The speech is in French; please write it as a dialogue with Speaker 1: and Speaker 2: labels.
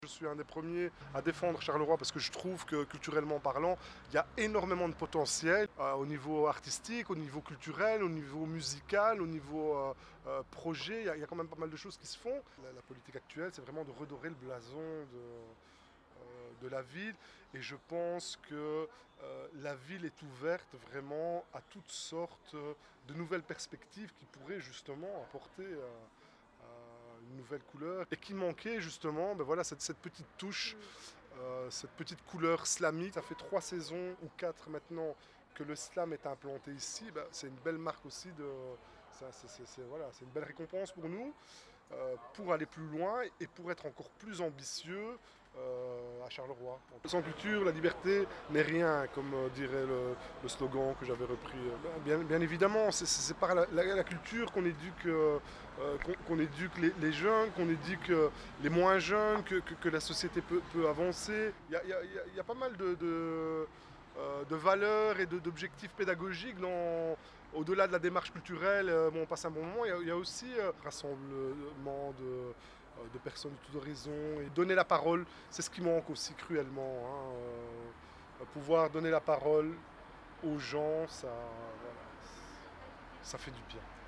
Speaker 1: Je suis un des premiers à défendre Charleroi parce que je trouve que culturellement parlant, il y a énormément de potentiel au niveau artistique, au niveau culturel, au niveau musical, au niveau projet. Il y a quand même pas mal de choses qui se font. La politique actuelle, c'est vraiment de redorer le blason de la ville et je pense que la ville est ouverte vraiment à toutes sortes de nouvelles perspectives qui pourraient justement apporter une nouvelle couleur et qui manquait justement ben voilà, cette petite touche, cette petite couleur slamique. Ça fait 3 saisons ou 4 maintenant que le slam est implanté ici, ben, c'est une belle marque aussi de... Voilà, c'est une belle récompense pour nous, pour aller plus loin et pour être encore plus ambitieux à Charleroi. Sans culture, la liberté n'est rien, comme dirait le slogan que j'avais repris. Bien évidemment, c'est par la culture qu'on éduque, qu'on éduque les jeunes, qu'on éduque les moins jeunes, que la société peut avancer. Il y a pas mal de valeurs et d'objectifs pédagogiques au-delà de la démarche culturelle. On passe un bon moment. Il y a aussi rassemblement de personnes de tous horizons et donner la parole, c'est ce qui manque aussi cruellement. Pouvoir donner la parole aux gens, ça, voilà, ça fait du bien.